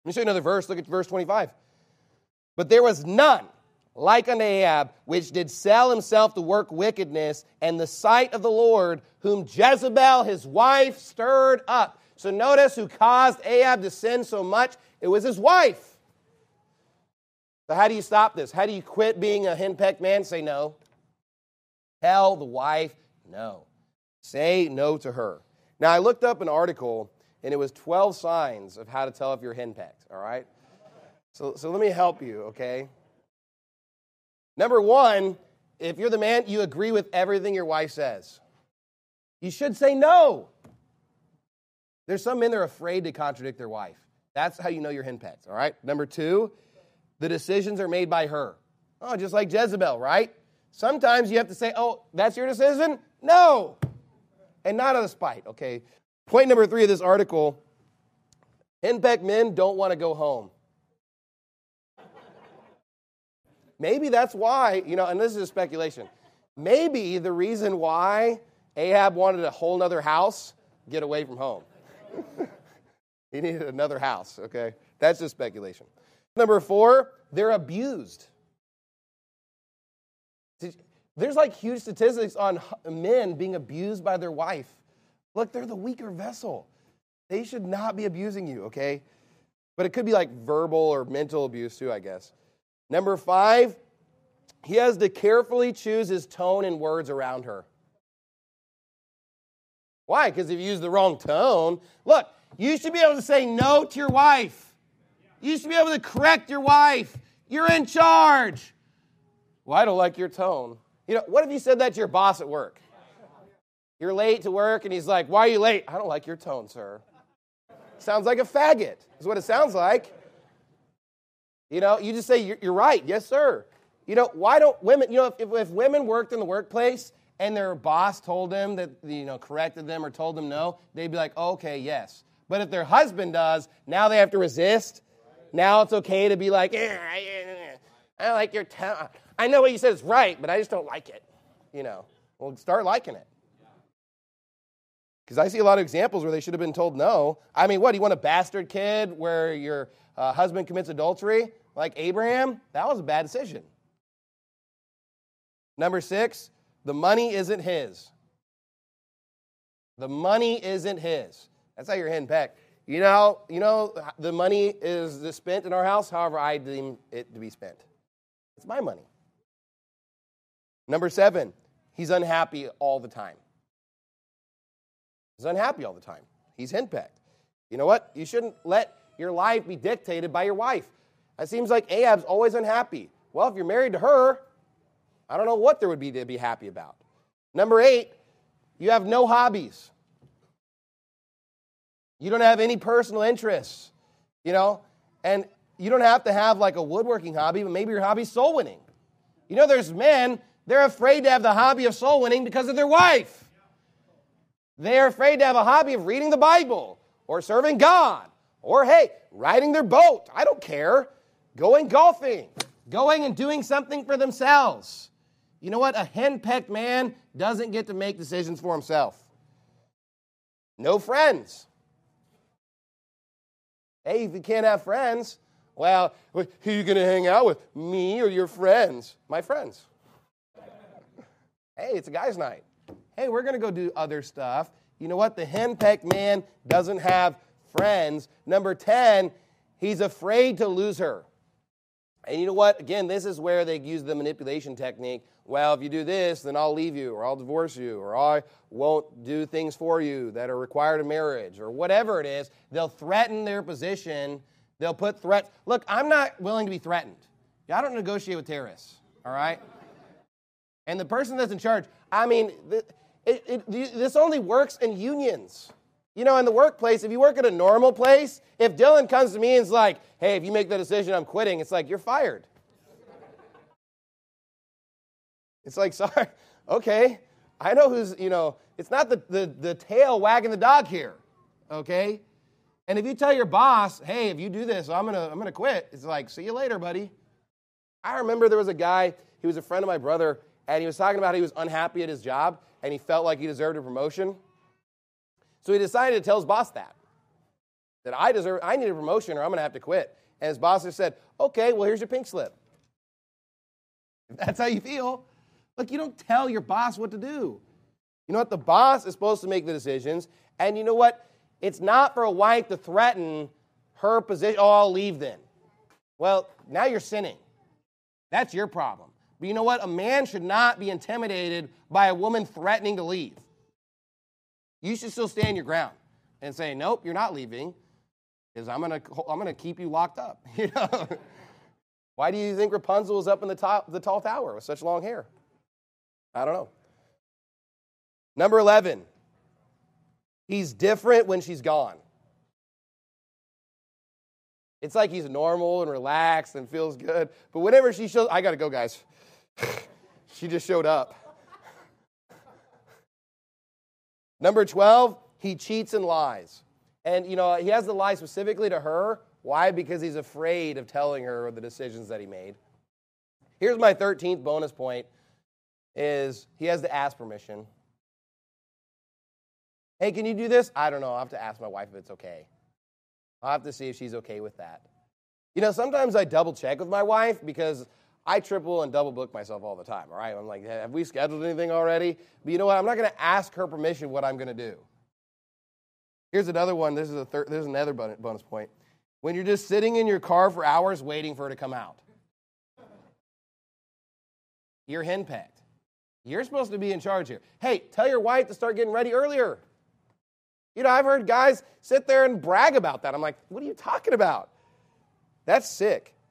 Let me show you another verse. Look at verse 25. But there was none like unto Ahab, which did sell himself to work wickedness, and the sight of the Lord, whom Jezebel his wife stirred up. So notice who caused Ahab to sin so much. It was his wife. So how do you stop this? How do you quit being a henpecked man? Say no. Tell the wife no. Say no to her. Now, I looked up an article, and it was 12 signs of how to tell if you're henpecked, all right? So let me help you, okay? Number one, if you're the man, you agree with everything your wife says. You should say no. There's some men that are afraid to contradict their wife. That's how you know you're henpecked, all right? Number two, the decisions are made by her. Oh, just like Jezebel, right? Sometimes you have to say, oh, that's your decision? No. And not out of spite, okay? Point number three of this article, henpecked men don't want to go home. Maybe that's why, and this is a speculation, maybe the reason why Ahab wanted a whole other house, get away from home. He needed another house, okay? That's just speculation. Number four, they're abused. There's like huge statistics on men being abused by their wife. Look, they're the weaker vessel. They should not be abusing you, okay? But it could be like verbal or mental abuse too, I guess. Number five, he has to carefully choose his tone and words around her. Why? Because if you use the wrong tone, look, you should be able to say no to your wife. You should be able to correct your wife. You're in charge. Well, I don't like your tone. What if you said that to your boss at work? You're late to work, and he's like, why are you late? I don't like your tone, sir. Sounds like a faggot, is what it sounds like. You just say, you're right. Yes, sir. Why don't women, if women worked in the workplace and their boss told them that, corrected them or told them no, they'd be like, oh, okay, yes. But if their husband does, now they have to resist. Now it's okay to be like, I don't like your tone. I know what you said is right, but I just don't like it. Well, start liking it. Because I see a lot of examples where they should have been told no. I mean, what, you want a bastard kid where your husband commits adultery? Like Abraham? That was a bad decision. Number six, the money isn't his. The money isn't his. That's how you're henpecked. The money is spent in our house however I deem it to be spent. It's my money. Number seven, he's unhappy all the time. He's unhappy all the time. He's henpecked. You know what? You shouldn't let your life be dictated by your wife. It seems like Ahab's always unhappy. Well, if you're married to her, I don't know what there would be to be happy about. Number eight, you have no hobbies. You don't have any personal interests, and you don't have to have like a woodworking hobby, but maybe your hobby's soul winning. There's men, they're afraid to have the hobby of soul winning because of their wife. They're afraid to have a hobby of reading the Bible or serving God or, riding their boat. I don't care. Going golfing, going and doing something for themselves. You know what? A henpecked man doesn't get to make decisions for himself. No friends. Hey, if you can't have friends, well, who are you going to hang out with? Me or your friends? My friends. Hey, it's a guy's night. Hey, we're going to go do other stuff. You know what? The henpecked man doesn't have friends. Number 10, he's afraid to lose her. And you know what? Again, this is where they use the manipulation technique. Well, if you do this, then I'll leave you, or I'll divorce you, or I won't do things for you that are required in marriage, or whatever it is. They'll threaten their position. They'll put threats. Look, I'm not willing to be threatened. I don't negotiate with terrorists, all right? And the person that's in charge, this only works in unions. In the workplace, if you work at a normal place, if Dylan comes to me and is like, hey, if you make the decision, I'm quitting, it's like, you're fired. It's like, sorry, okay, I know who's, it's not the tail wagging the dog here, okay? And if you tell your boss, hey, if you do this, I'm gonna quit, it's like, see you later, buddy. I remember there was a guy, he was a friend of my brother, and he was talking about how he was unhappy at his job, and he felt like he deserved a promotion. So he decided to tell his boss that. that I need a promotion or I'm going to have to quit. And his boss has said, okay, well, here's your pink slip. If that's how you feel, look, you don't tell your boss what to do. You know what? The boss is supposed to make the decisions. And you know what? It's not for a wife to threaten her position. Oh, I'll leave then. Well, now you're sinning. That's your problem. But you know what? A man should not be intimidated by a woman threatening to leave. You should still stand your ground and say, nope, you're not leaving, because I'm gonna keep you locked up. You know? Why do you think Rapunzel was up in the tall tower with such long hair? I don't know. Number 11, he's different when she's gone. It's like he's normal and relaxed and feels good. But whenever she shows, I got to go, guys. She just showed up. Number 12, he cheats and lies. And, you know, he has to lie specifically to her. Why? Because he's afraid of telling her the decisions that he made. Here's my 13th bonus point, is he has to ask permission. Hey, can you do this? I don't know. I'll have to ask my wife if it's okay. I'll have to see if she's okay with that. You know, sometimes I double check with my wife because I triple and double book myself all the time, all right? I'm like, have we scheduled anything already? But you know what? I'm not going to ask her permission what I'm going to do. Here's another one. This is another bonus point. When you're just sitting in your car for hours waiting for her to come out. You're henpecked. You're supposed to be in charge here. Hey, tell your wife to start getting ready earlier. You know, I've heard guys sit there and brag about that. I'm like, what are you talking about? That's sick.